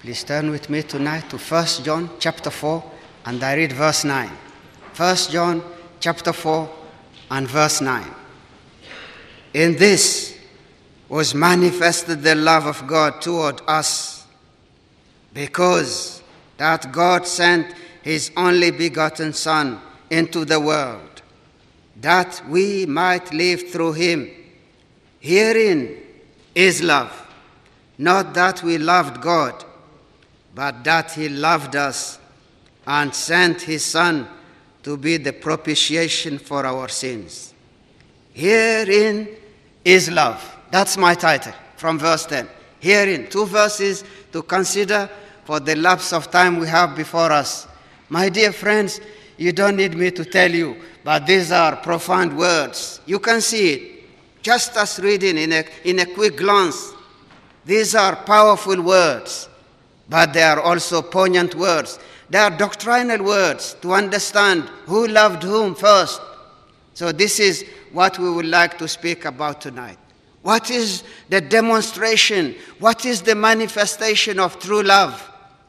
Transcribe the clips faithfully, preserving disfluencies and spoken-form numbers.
Please turn with me tonight to First John chapter four, and I read verse nine. First John chapter four and verse nine. In this was manifested the love of God toward us, because that God sent his only begotten Son into the world, that we might live through him. Herein is love, not that we loved God, but that he loved us and sent his Son to be the propitiation for our sins. Herein is love. That's my title from verse ten. Herein, two verses to consider for the lapse of time we have before us. My dear friends, you don't need me to tell you, but these are profound words. You can see it, just as reading in a, in a quick glance. These are powerful words, but they are also poignant words. They are doctrinal words to understand who loved whom first. So this is what we would like to speak about tonight. What is the demonstration? What is the manifestation of true love?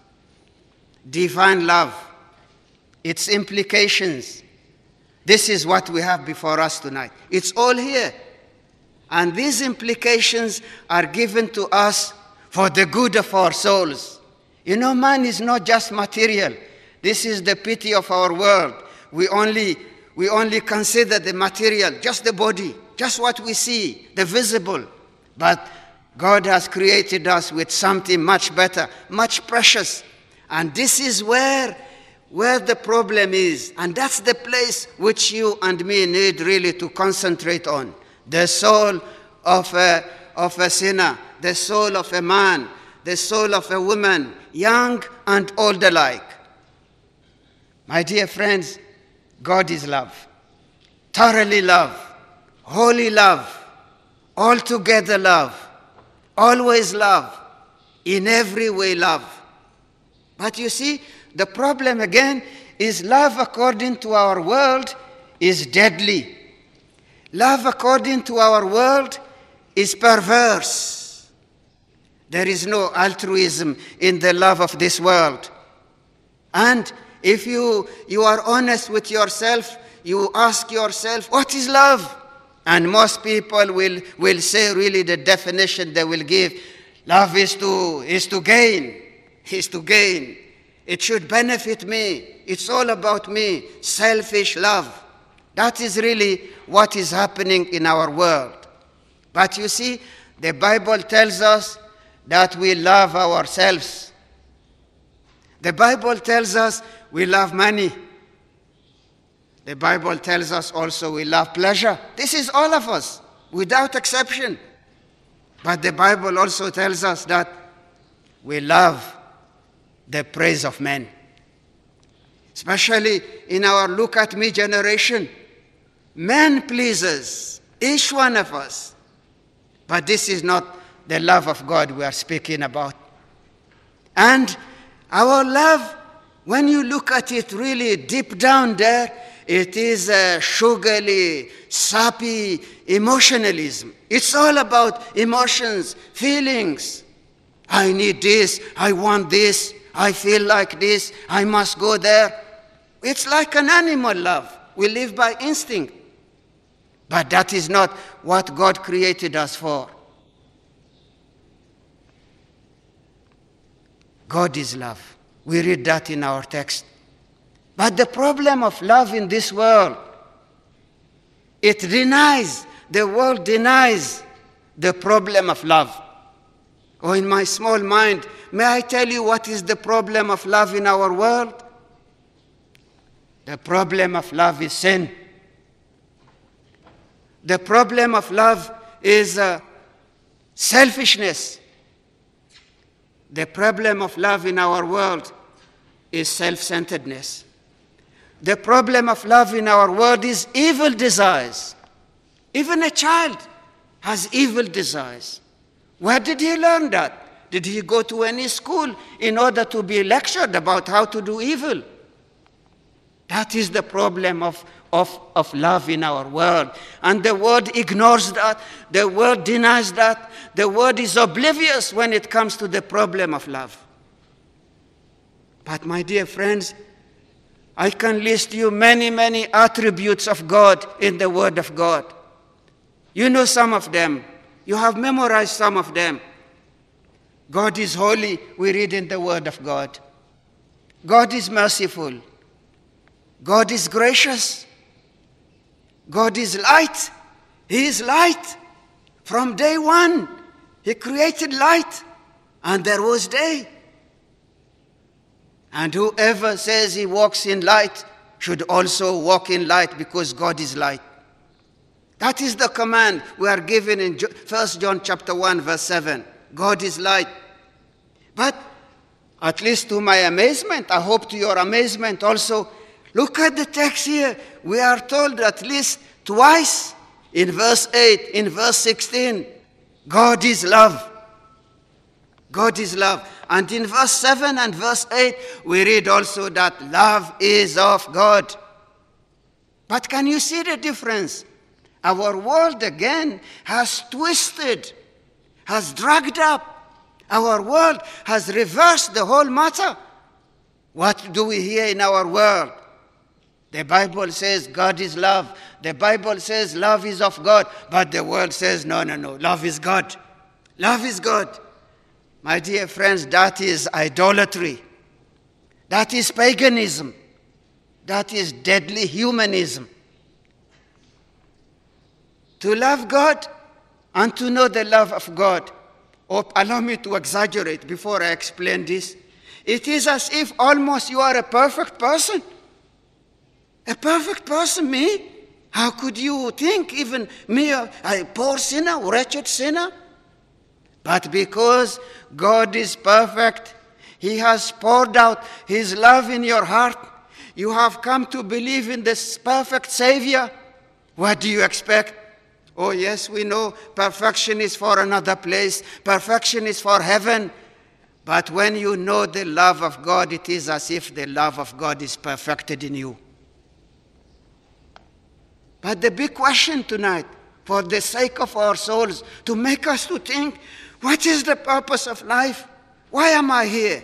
Divine love. Its implications. This is what we have before us tonight. It's all here. And these implications are given to us for the good of our souls. You know, man is not just material. This is the pity of our world. We only, we only consider the material, just the body, just what we see, the visible. But God has created us with something much better, much precious. And this is where, where the problem is. And that's the place which you and me need really to concentrate on. The soul of a, of a sinner, the soul of a man, the soul of a woman, young and old alike. My dear friends, God is love, thoroughly love, holy love, altogether love, always love, in every way love. But you see, the problem again is love according to our world is deadly. Love according to our world is perverse. There is no altruism in the love of this world. And if you, you are honest with yourself, you ask yourself, what is love? And most people will, will say really the definition they will give. Love is to, is to gain, is to gain. It should benefit me. It's all about me. Selfish love. That is really what is happening in our world. But you see, the Bible tells us that we love ourselves. The Bible tells us we love money. The Bible tells us also we love pleasure. This is all of us, without exception. But the Bible also tells us that we love the praise of men. Especially in our look at me generation. Men pleasers, each one of us. But this is not the love of God we are speaking about. And our love, when you look at it really deep down there, it is a sugary, sappy emotionalism. It's all about emotions, feelings. I need this, I want this, I feel like this, I must go there. It's like an animal love. We live by instinct. But that is not what God created us for. God is love. We read that in our text. But the problem of love in this world, it denies, the world denies the problem of love. Oh, in my small mind, may I tell you what is the problem of love in our world? The problem of love is sin. The problem of love is uh, selfishness. The problem of love in our world is self-centeredness. The problem of love in our world is evil desires. Even a child has evil desires. Where did he learn that? Did he go to any school in order to be lectured about how to do evil? That is the problem of, of, of love in our world. And the world ignores that. The world denies that. The world is oblivious when it comes to the problem of love. But my dear friends, I can list you many, many attributes of God in the Word of God. You know some of them. You have memorized some of them. God is holy, we read in the Word of God. God is merciful. God is gracious. God is light. He is light. From day one, He created light, and there was day. And whoever says he walks in light should also walk in light, because God is light. That is the command we are given in First John chapter one, verse seven. God is light. But at least to my amazement, I hope to your amazement also, look at the text here. We are told at least twice in verse eight, in verse sixteen, God is love. God is love. And in verse seven and verse eight, we read also that love is of God. But can you see the difference? Our world again has twisted, has dragged up. Our world has reversed the whole matter. What do we hear in our world? The Bible says God is love. The Bible says love is of God. But the world says, no, no, no, love is God. Love is God. My dear friends, that is idolatry. That is paganism. That is deadly humanism. To love God and to know the love of God. Oh, allow me to exaggerate before I explain this. It is as if almost you are a perfect person. A perfect person, me? How could you think even me, a, a poor sinner, wretched sinner? But because God is perfect, He has poured out His love in your heart. You have come to believe in this perfect Savior. What do you expect? Oh yes, we know perfection is for another place. Perfection is for heaven. But when you know the love of God, it is as if the love of God is perfected in you. But the big question tonight, for the sake of our souls, to make us to think, what is the purpose of life? Why am I here?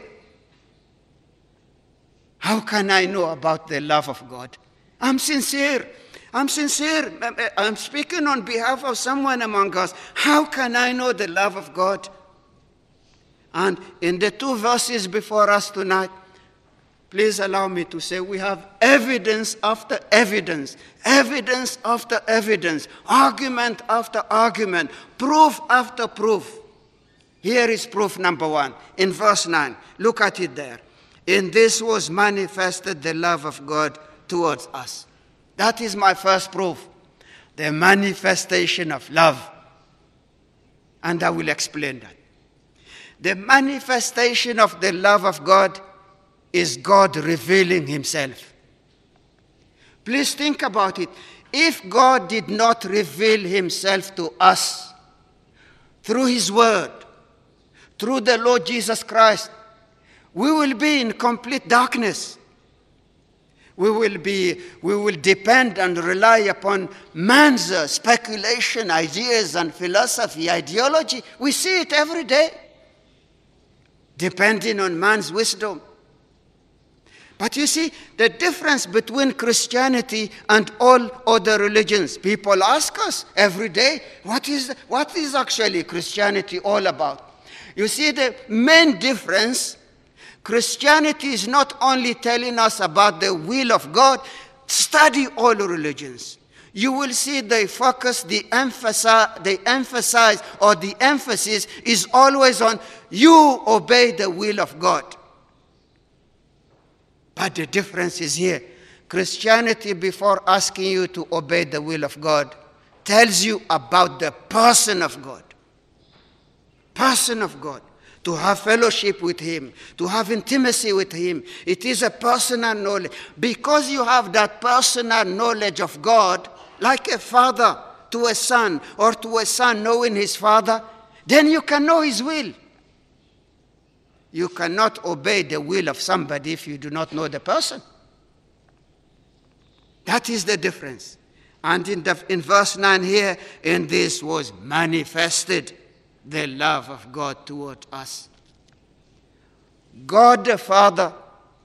How can I know about the love of God? I'm sincere. I'm sincere. I'm speaking on behalf of someone among us. How can I know the love of God? And in the two verses before us tonight, please allow me to say we have evidence after evidence, evidence after evidence, argument after argument, proof after proof. Here is proof number one. In verse nine, look at it there. In this was manifested the love of God towards us. That is my first proof. The manifestation of love. And I will explain that. The manifestation of the love of God is God revealing Himself. Please think about it. If God did not reveal Himself to us through His Word, through the Lord Jesus Christ, we will be in complete darkness. We will be, we will depend and rely upon man's uh, speculation, ideas and philosophy, ideology. We see it every day, depending on man's wisdom. But you see, the difference between Christianity and all other religions, people ask us every day, what is, what is actually Christianity all about? You see, the main difference, Christianity is not only telling us about the will of God. Study all religions. You will see they focus, the emphasis, they emphasize, or the emphasis is always on you obey the will of God. But the difference is here. Christianity, before asking you to obey the will of God, tells you about the person of God. Person of God. To have fellowship with Him, to have intimacy with Him. It is a personal knowledge. Because you have that personal knowledge of God, like a father to a son, or to a son knowing his father, then you can know His will. You cannot obey the will of somebody if you do not know the person. That is the difference. And in, the, in verse nine here, in this was manifested the love of God toward us. God the Father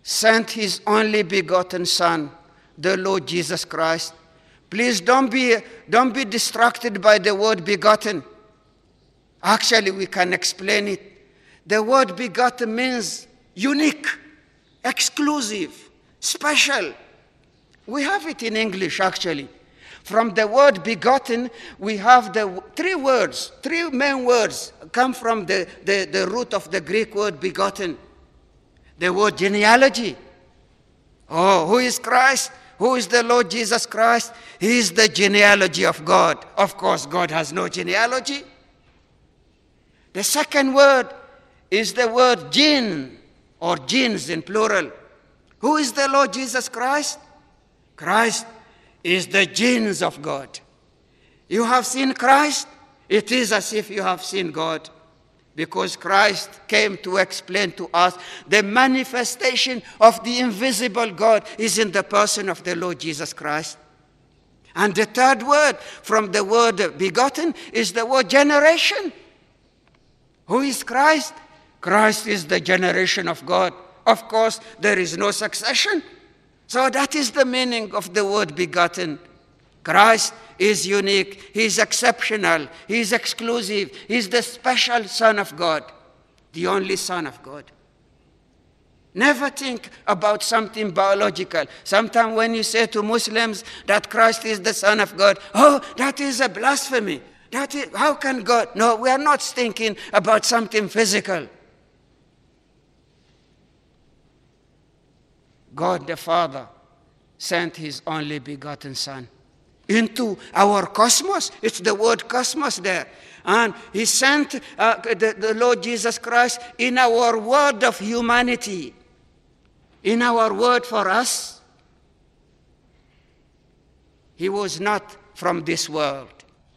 sent his only begotten Son, the Lord Jesus Christ. Please don't be, don't be distracted by the word begotten. Actually, we can explain it. The word begotten means unique, exclusive, special. We have it in English, actually. From the word begotten, we have the three words, three main words come from the, the, the root of the Greek word begotten. The word genealogy. Oh, who is Christ? Who is the Lord Jesus Christ? He is the genealogy of God. Of course, God has no genealogy. The second word is the word gene, or genes in plural. Who is the Lord Jesus Christ? Christ is the genes of God. You have seen Christ? It is as if you have seen God, because Christ came to explain to us the manifestation of the invisible God is in the person of the Lord Jesus Christ. And the third word from the word begotten is the word generation. Who is Christ? Christ is the generation of God. Of course, there is no succession. So that is the meaning of the word begotten. Christ is unique. He is exceptional. He is exclusive. He is the special Son of God, the only Son of God. Never think about something biological. Sometimes when you say to Muslims that Christ is the Son of God, oh, that is a blasphemy. That is, how can God? No, we are not thinking about something physical. God the Father sent his only begotten Son into our cosmos. It's the word cosmos there. And he sent uh, the, the Lord Jesus Christ in our world of humanity, in our word for us. He was not from this world.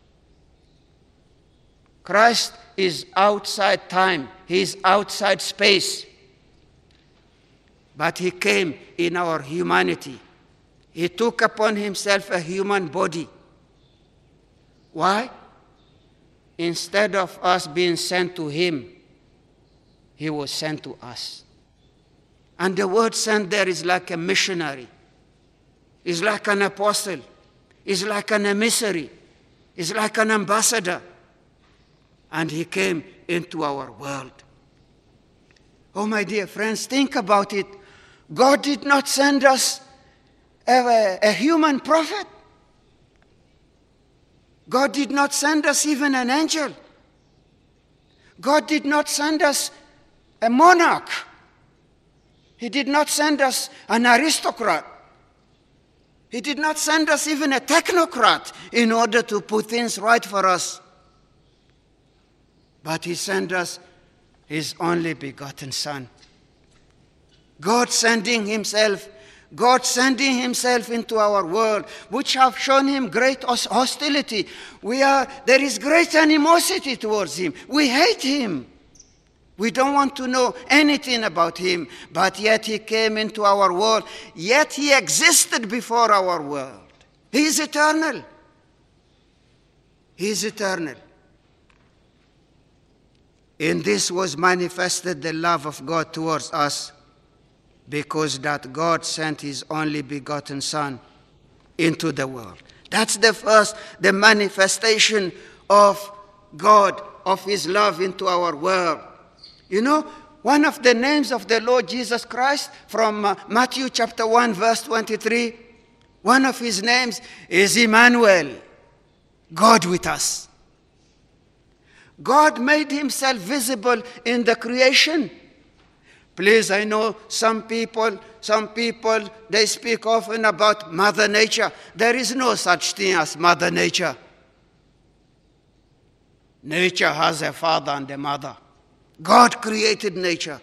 Christ is outside time. He is outside space. But he came in our humanity. He took upon himself a human body. Why? Instead of us being sent to him, he was sent to us. And the word sent there is like a missionary. It's like an apostle. It's like an emissary. It's like an ambassador. And he came into our world. Oh, my dear friends, think about it. God did not send us a, a human prophet. God did not send us even an angel. God did not send us a monarch. He did not send us an aristocrat. He did not send us even a technocrat in order to put things right for us. But he sent us his only begotten Son. God sending himself, God sending himself into our world, which have shown him great hostility. We are, there is great animosity towards him. We hate him. We don't want to know anything about him, but yet he came into our world, yet he existed before our world. He is eternal. He is eternal. In this was manifested the love of God towards us, because that God sent his only begotten Son into the world. That's the first, the manifestation of God, of his love into our world. You know, one of the names of the Lord Jesus Christ from uh, Matthew chapter one, verse twenty-three, one of his names is Emmanuel, God with us. God made himself visible in the creation. Please, I know some people, some people, they speak often about Mother Nature. There is no such thing as Mother Nature. Nature has a father and a mother. God created nature.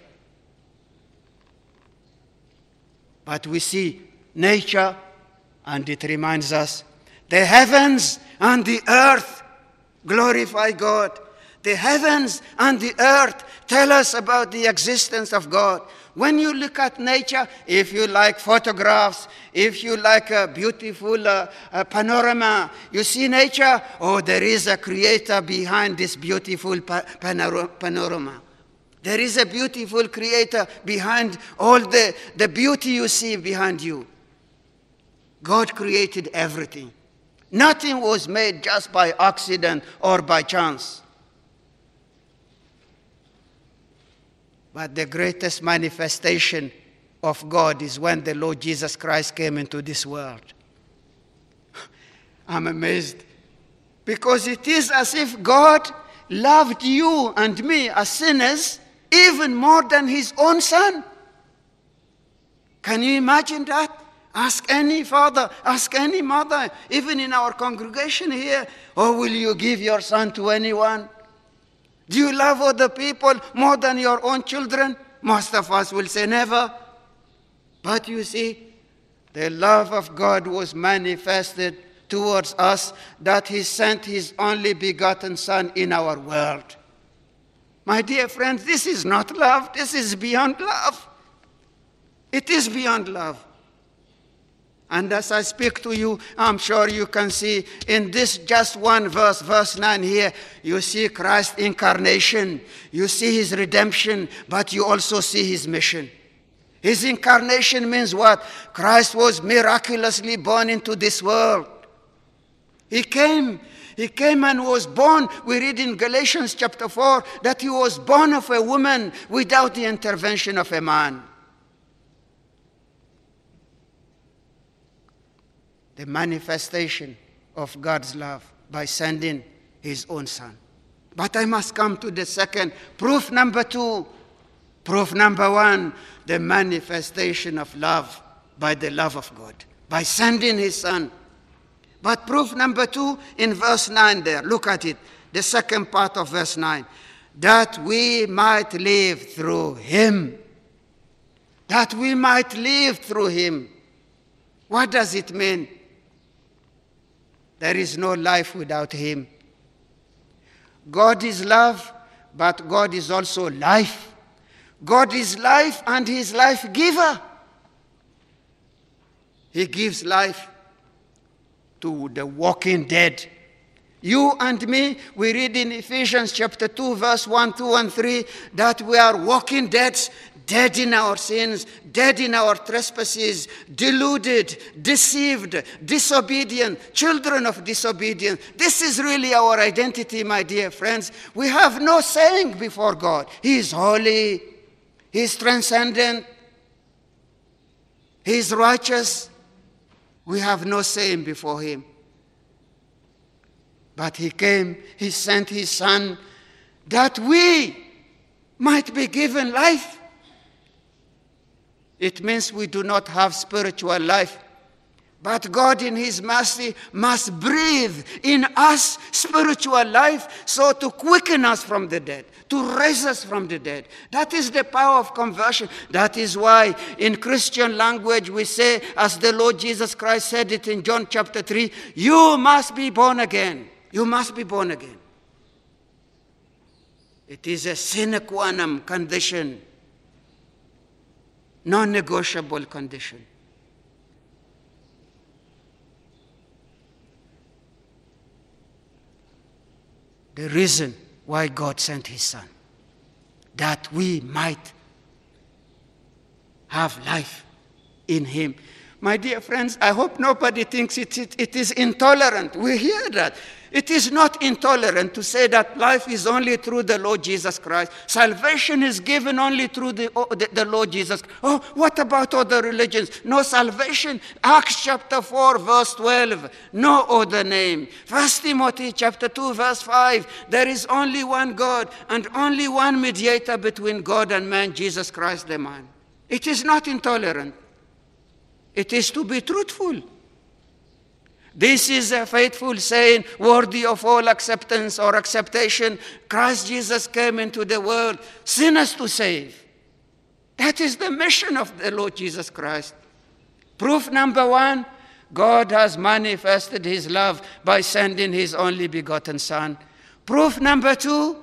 But we see nature, and it reminds us, the heavens and the earth glorify God. The heavens and the earth tell us about the existence of God. When you look at nature, if you like photographs, if you like a beautiful uh, uh, panorama, you see nature, oh, there is a creator behind this beautiful pa- panor- panorama. There is a beautiful creator behind all the, the beauty you see behind you. God created everything. Nothing was made just by accident or by chance. But the greatest manifestation of God is when the Lord Jesus Christ came into this world. I'm amazed, because it is as if God loved you and me as sinners even more than his own son. Can you imagine that? Ask any father, ask any mother, even in our congregation here, or will you give your son to anyone? Do you love other people more than your own children? Most of us will say never. But you see, the love of God was manifested towards us, that he sent his only begotten Son in our world. My dear friends, this is not love. This is beyond love. It is beyond love. And as I speak to you, I'm sure you can see in this just one verse, verse nine here, you see Christ's incarnation. You see his redemption, but you also see his mission. His incarnation means what? Christ was miraculously born into this world. He came. He came and was born. We read in Galatians chapter four that he was born of a woman without the intervention of a man. The manifestation of God's love by sending his own son. But I must come to the second. Proof number two. Proof number one, the manifestation of love by the love of God, by sending his son. But proof number two in verse nine there, look at it, the second part of verse nine. That we might live through him. That we might live through him. What does it mean? There is no life without him. God is love, but God is also life. God is life and he is life giver. He gives life to the walking dead. You and me, we read in Ephesians chapter two, verse one, two, and three, that we are walking dead, dead in our sins, dead in our trespasses, deluded, deceived, disobedient, children of disobedience. This is really our identity, my dear friends. We have no saying before God. He is holy. He is transcendent. He is righteous. We have no saying before him. But he came, he sent his son, that we might be given life. It means we do not have spiritual life. But God in his mercy must breathe in us spiritual life, so to quicken us from the dead, to raise us from the dead. That is the power of conversion. That is why in Christian language we say, as the Lord Jesus Christ said it in John chapter three, you must be born again. You must be born again. It is a sine qua non condition, non-negotiable condition. The reason why God sent his son, that we might have life in him. My dear friends, I hope nobody thinks it, it, it is intolerant. We hear that. It is not intolerant to say that life is only through the Lord Jesus Christ. Salvation is given only through the, oh, the, the Lord Jesus. Oh, what about other religions? No salvation. Acts chapter four, verse twelve. No other name. First Timothy chapter two, verse five. There is only one God and only one mediator between God and man, Jesus Christ the man. It is not intolerant. It is to be truthful. This is a faithful saying, worthy of all acceptance or acceptation. Christ Jesus came into the world, sinners to save. That is the mission of the Lord Jesus Christ. Proof number one, God has manifested his love by sending his only begotten Son. Proof number two,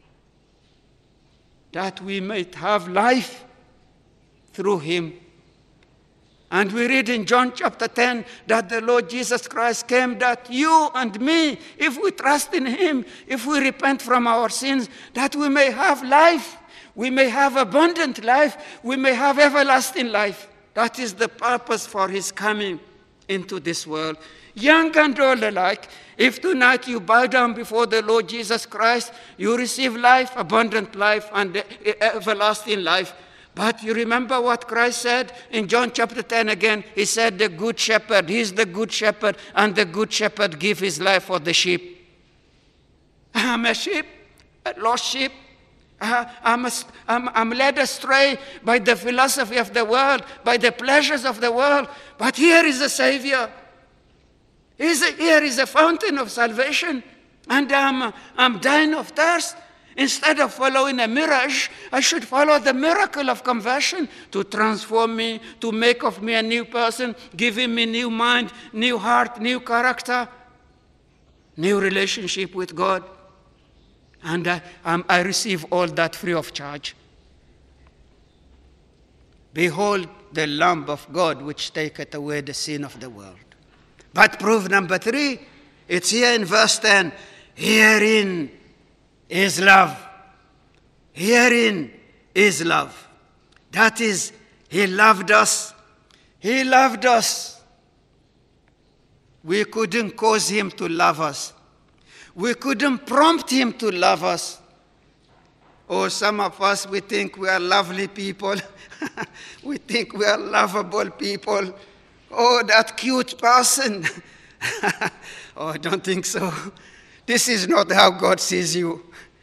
that we might have life through him. And we read in John chapter ten that the Lord Jesus Christ came that you and me, if we trust in him, if we repent from our sins, that we may have life. we may have abundant life, we may have everlasting life. That is the purpose for his coming into this world. Young and old alike, if tonight you bow down before the Lord Jesus Christ, you receive life, abundant life, and everlasting life. But you remember what Christ said in John chapter ten again? He said, the good shepherd, he's the good shepherd, and the good shepherd gives his life for the sheep. I'm a sheep, a lost sheep. Uh, I'm, a, I'm, I'm led astray by the philosophy of the world, by the pleasures of the world. But here is a Savior. He's a, here is a fountain of salvation. And I'm, I'm dying of thirst. Instead of following a mirage, I should follow the miracle of conversion to transform me, to make of me a new person, giving me new mind, new heart, new character, new relationship with God. And I, um, I receive all that free of charge. Behold the Lamb of God which taketh away the sin of the world. But proof number three, it's here in verse ten. Herein is love. Herein is love. That is, he loved us. He loved us. We couldn't cause him to love us. We couldn't prompt him to love us. Or some of us, we think we are lovely people. We think we are lovable people. Oh, that cute person. Oh, I don't think so. This is not how God sees you.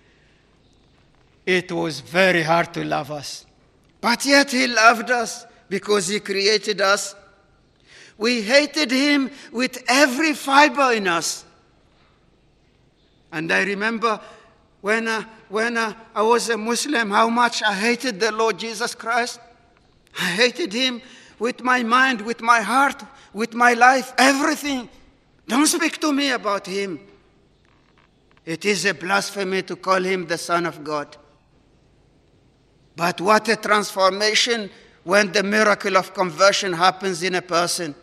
It was very hard to love us. But yet he loved us because he created us. We hated him with every fiber in us. And I remember when, uh, when uh, I was a Muslim, how much I hated the Lord Jesus Christ. I hated him with my mind, with my heart, with my life, everything. Don't speak to me about him. It is a blasphemy to call him the Son of God. But what a transformation when the miracle of conversion happens in a person.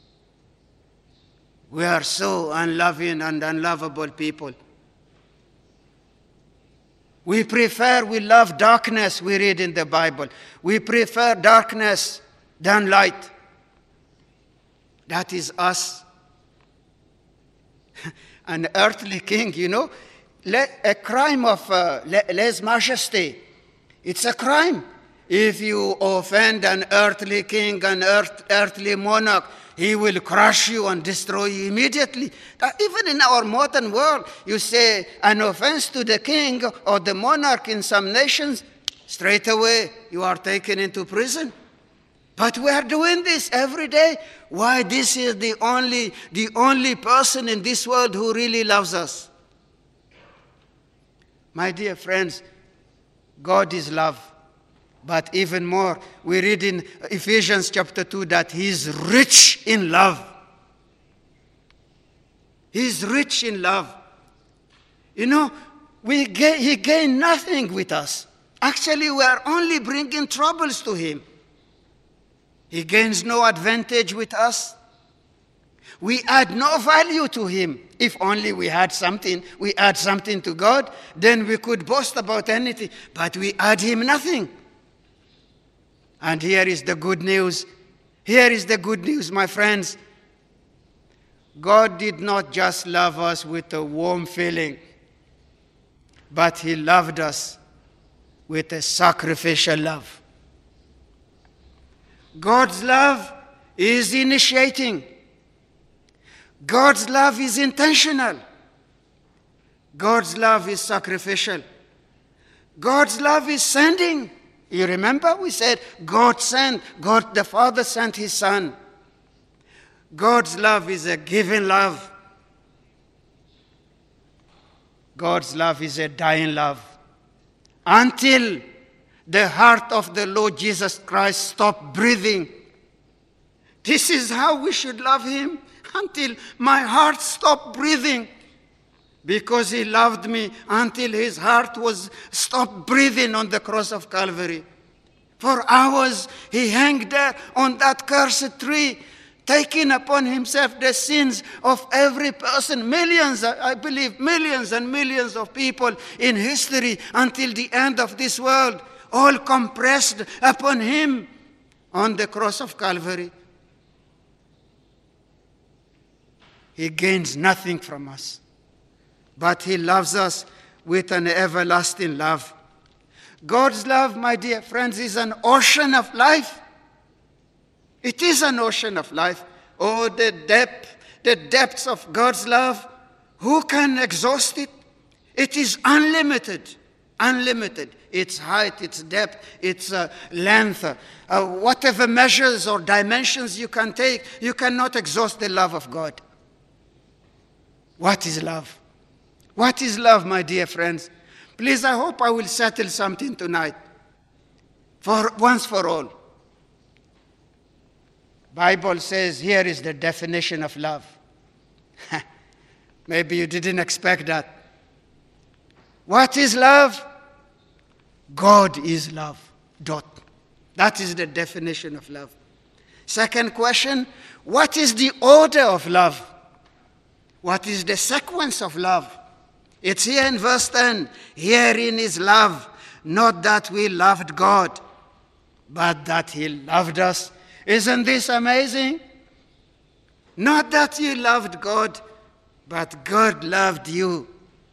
We are so unloving and unlovable people. We prefer, we love darkness, we read in the Bible. We prefer darkness than light. That is us. An earthly king, you know, a crime of uh, lèse-majesté. It's a crime. If you offend an earthly king, an earth, earthly monarch, he will crush you and destroy you immediately. Even in our modern world, you say an offense to the king or the monarch in some nations, straight away you are taken into prison. But we are doing this every day. Why? This is the only, the only person in this world who really loves us. My dear friends, God is love. But even more, we read in Ephesians chapter two that he is rich in love. He is rich in love. You know, we gain, he gained nothing with us. Actually, we are only bringing troubles to him. He gains no advantage with us. We add no value to him. If only we had something, we add something to God, then we could boast about anything. But we add him nothing. And here is the good news. Here is the good news, my friends. God did not just love us with a warm feeling, but he loved us with a sacrificial love. God's love is initiating. God's love is intentional. God's love is sacrificial. God's love is sending. You remember we said God sent, God the Father sent his Son. God's love is a giving love. God's love is a dying love. Until the heart of the Lord Jesus Christ stopped breathing. This is how we should love him. Until my heart stopped breathing. Because he loved me until his heart was stopped breathing on the cross of Calvary. For hours he hung there on that cursed tree, taking upon himself the sins of every person, millions, I believe, millions and millions of people in history until the end of this world. all compressed upon him on the cross of Calvary. He gains nothing from us, but he loves us with an everlasting love. God's love, my dear friends, is an ocean of life. It is an ocean of life. Oh, the depth, the depths of God's love. Who can exhaust it? It is unlimited, unlimited. Its height, its depth, its uh, length, uh, whatever measures or dimensions you can take, you cannot exhaust the love of God. What is love? What is love, my dear friends? Please, I hope I will settle something tonight, for once for all. Bible says here is the definition of love. Maybe you didn't expect that. What is love? God is love. Dot. That is the definition of love. Second question, what is the order of love? What is the sequence of love? It's here in verse ten. Herein is love, not that we loved God, but that he loved us. Isn't this amazing? Not that you loved God, but God loved you.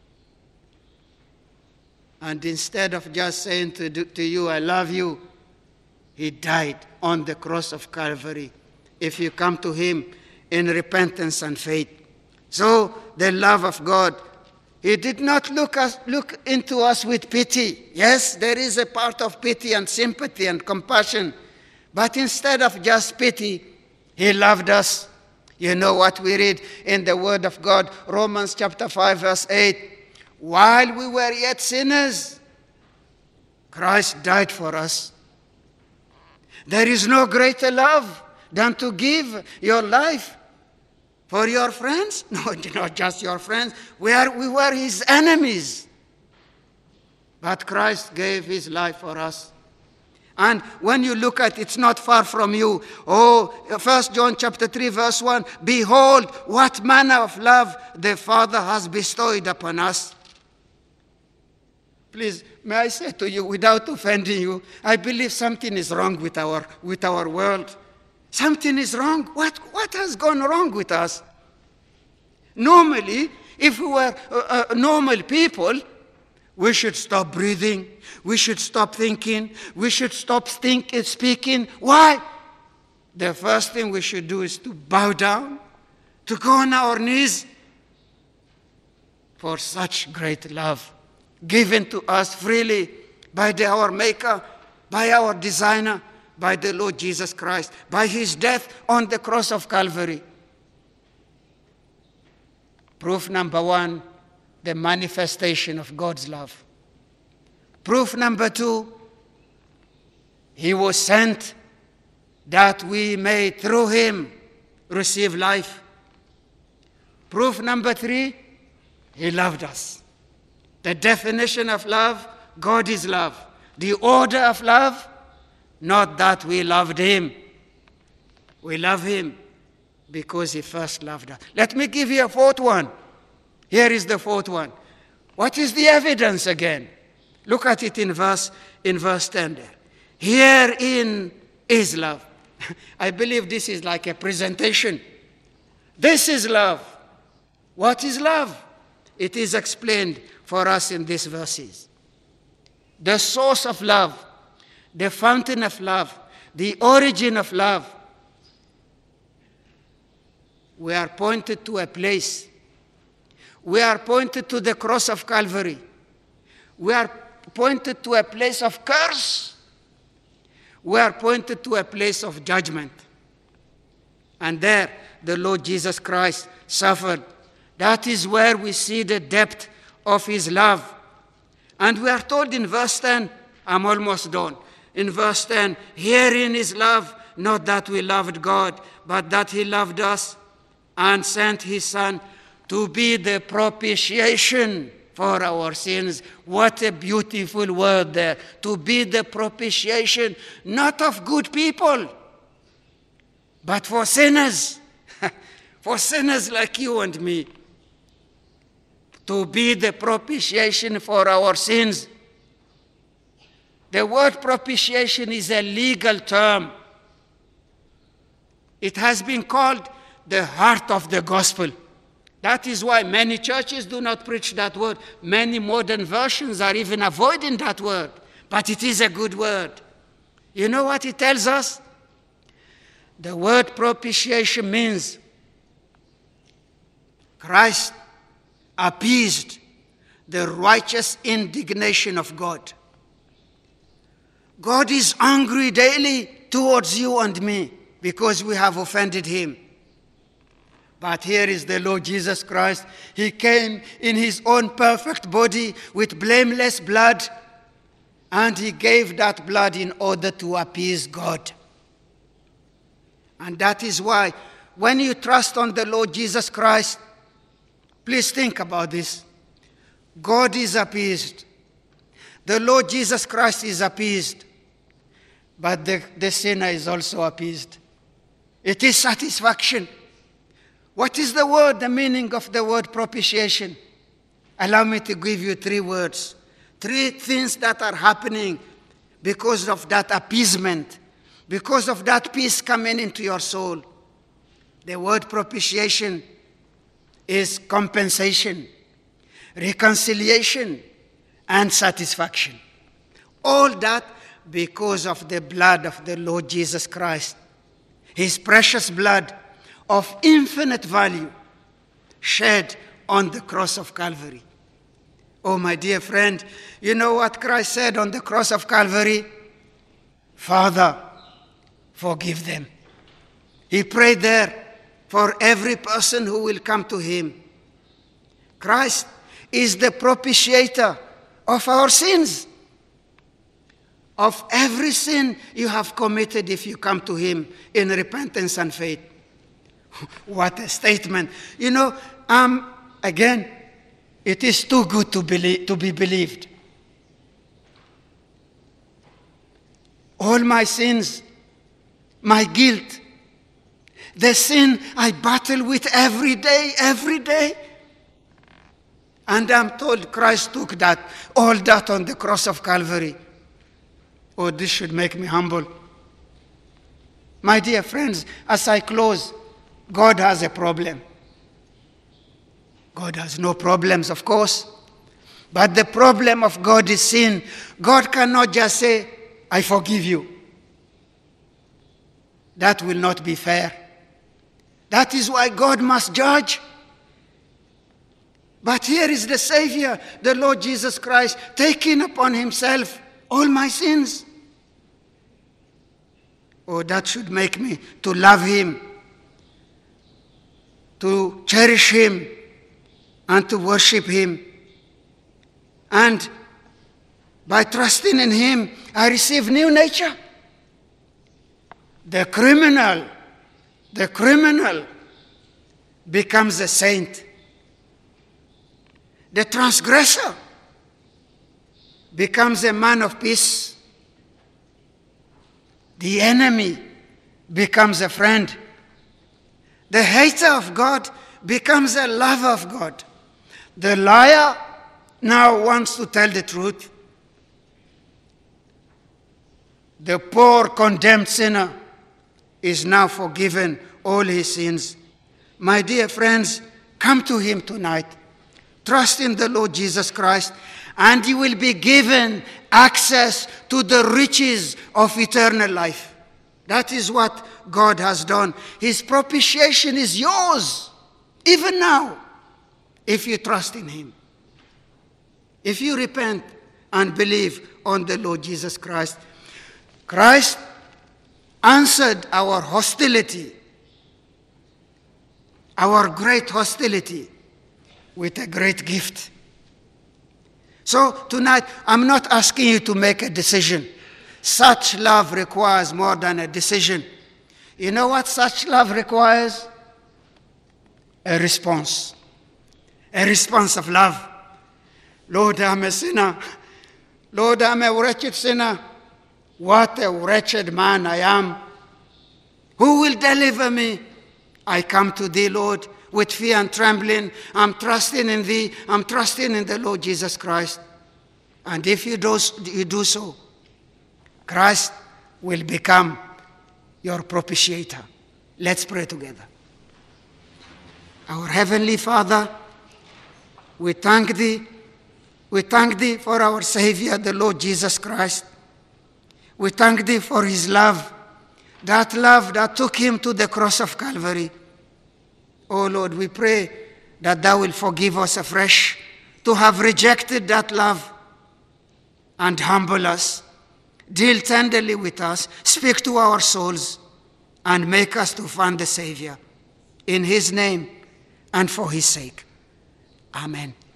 And instead of just saying to, to you, I love you, he died on the cross of Calvary. If you come to him in repentance and faith. So the love of God, he did not look, us, look into us with pity. Yes, there is a part of pity and sympathy and compassion. But instead of just pity, he loved us. You know what we read in the Word of God, Romans chapter five, verse eight. While we were yet sinners, Christ died for us. There is no greater love than to give your life for your friends. No, not just your friends. We, are, we were his enemies. But Christ gave his life for us. And when you look at it, it's not far from you. Oh, First John chapter three, verse one. Behold, what manner of love the Father has bestowed upon us. Please, may I say to you, without offending you, I believe something is wrong with our, with our world. Something is wrong. What, what has gone wrong with us? Normally, if we were uh, uh, normal people, we should stop breathing. We should stop thinking. We should stop think, speaking. Why? The first thing we should do is to bow down, to go on our knees for such great love given to us freely by the, our Maker, by our Designer, by the Lord Jesus Christ, by his death on the cross of Calvary. Proof number one, the manifestation of God's love. Proof number two, he was sent that we may through him receive life. Proof number three, he loved us. The definition of love, God is love. The order of love, not that we loved him. We love him because he first loved us. Let me give you a fourth one. Here is the fourth one. What is the evidence again? Look at it in verse, in verse ten there. Herein is love. I believe this is like a presentation. This is love. What is love? It is explained for us in these verses. The source of love, the fountain of love, the origin of love. We are pointed to a place. We are pointed to the cross of Calvary. We are pointed to a place of curse. We are pointed to a place of judgment. And there, the Lord Jesus Christ suffered. That is where we see the depth of his love. And we are told in verse ten, I'm almost done. In verse ten, herein is love, not that we loved God, but that he loved us and sent his Son to be the propitiation for our sins. What a beautiful word there. To be the propitiation, not of good people, but for sinners. For sinners like you and me. To be the propitiation for our sins. The word propitiation is a legal term. It has been called the heart of the gospel. That is why many churches do not preach that word. Many modern versions are even avoiding that word. But it is a good word. You know what it tells us? The word propitiation means Christ appeased the righteous indignation of God. God is angry daily towards you and me because we have offended him. But here is the Lord Jesus Christ. He came in his own perfect body with blameless blood, and he gave that blood in order to appease God. And that is why when you trust on the Lord Jesus Christ, please think about this. God is appeased. The Lord Jesus Christ is appeased. But the, the sinner is also appeased. It is satisfaction. What is the word, the meaning of the word propitiation? Allow me to give you three words. Three things that are happening because of that appeasement, because of that peace coming into your soul. The word propitiation is compensation, reconciliation, and satisfaction. All that because of the blood of the Lord Jesus Christ. His precious blood of infinite value shed on the cross of Calvary. Oh, my dear friend, you know what Christ said on the cross of Calvary? Father, forgive them. He prayed there for every person who will come to him. Christ is the propitiator of our sins, of every sin you have committed if you come to him in repentance and faith. What a statement. You know, um, again, it is too good to, believe, to be believed. All my sins, my guilt, the sin I battle with every day, every day. And I'm told Christ took that, all that on the cross of Calvary. Oh, this should make me humble. My dear friends, as I close, God has a problem. God has no problems, of course. But the problem of God is sin. God cannot just say, I forgive you. That will not be fair. That is why God must judge. But here is the Savior, the Lord Jesus Christ, taking upon himself all my sins. Oh, that should make me to love him, to cherish him, and to worship him. And by trusting in him, I receive new nature. The criminal, the criminal becomes a saint. The transgressor becomes a man of peace. The enemy becomes a friend. The hater of God becomes a lover of God. The liar now wants to tell the truth. The poor condemned sinner is now forgiven all his sins. My dear friends, come to him tonight. Trust in the Lord Jesus Christ, and you will be given access to the riches of eternal life. That is what God has done. His propitiation is yours, even now, if you trust in him. If you repent and believe on the Lord Jesus Christ. Christ answered our hostility, our great hostility, with a great gift. So tonight, I'm not asking you to make a decision. Such love requires more than a decision. You know what such love requires? A response. A response of love. Lord, I'm a sinner. Lord, I'm a wretched sinner. What a wretched man I am. Who will deliver me? I come to thee, Lord, with fear and trembling. I'm trusting in thee. I'm trusting in the Lord Jesus Christ. And if you do, you do so, Christ will become your propitiator. Let's pray together. Our Heavenly Father, we thank Thee. We thank Thee for our Savior, the Lord Jesus Christ. We thank Thee for His love, that love that took Him to the cross of Calvary. Oh Lord, we pray that Thou will forgive us afresh to have rejected that love and humble us, deal tenderly with us, speak to our souls, and make us to find the Savior. In His name and for His sake. Amen.